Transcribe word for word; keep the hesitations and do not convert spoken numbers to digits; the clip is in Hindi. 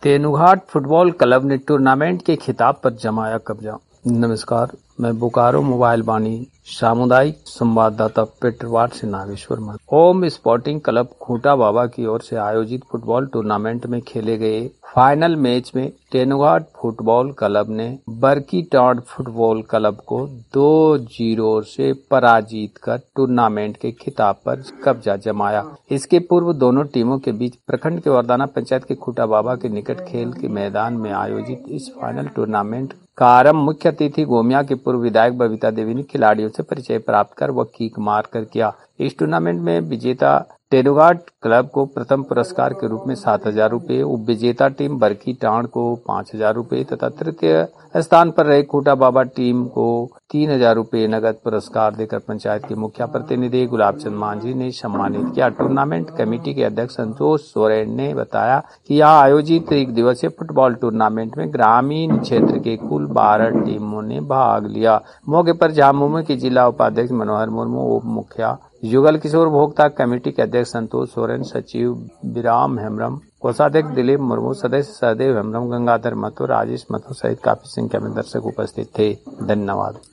तेनुघाट फुटबॉल क्लब ने टूर्नामेंट के खिताब पर जमाया कब्जा। नमस्कार, मैं बोकारो मोबाइल वाणी सामुदायिक संवाददाता पेटरवार से नागेश्वर महतो। ओम स्पोर्टिंग क्लब खूंटा बाबा की ओर से आयोजित फुटबॉल टूर्नामेंट में खेले गए फाइनल मैच में तेनुघाट फुटबॉल क्लब ने बरकी टांड फुटबॉल क्लब को दो जीरो से पराजित कर टूर्नामेंट के खिताब पर कब्जा जमाया। इसके पूर्व दोनों टीमों के बीच प्रखंड के वरदाना पंचायत के खूंटा बाबा के निकट खेल के मैदान में आयोजित इस फाइनल टूर्नामेंट का आरंभ मुख्य अतिथि गोमिया के पूर्व विधायक बबीता देवी ने खिलाड़ियों से परिचय प्राप्त कर व किक मार कर किया। इस टूर्नामेंट में विजेता तेनुघाट क्लब को प्रथम पुरस्कार के रूप में सात हजार रूपये, उप विजेता टीम बरकी टांड को पाँच हजार रूपये तथा तृतीय स्थान पर रहे खूंटा बाबा टीम को तीन हजार रूपये नगद पुरस्कार देकर पंचायत के मुखिया प्रतिनिधि गुलाबचंद मांझी ने सम्मानित किया। टूर्नामेंट कमेटी के अध्यक्ष संतोष सोरेन ने बताया कि यहाँ आयोजित एक दिवसीय फुटबॉल टूर्नामेंट में ग्रामीण क्षेत्र के कुल बारह टीमों ने भाग लिया। मौके पर झामुमो के जिला उपाध्यक्ष मनोहर मुर्मू, उप मुखिया युगल किशोर, भोक्ता कमेटी के अध्यक्ष संतोष सोरेन, सचिव विराम हेम्ब्रम, कोषाध्यक्ष दिलीप मुर्मू, सदस्य सहदेव हेम्ब्रम, गंगाधर महतो, राजेश महतो सहित काफी संख्या में दर्शक उपस्थित थे। धन्यवाद।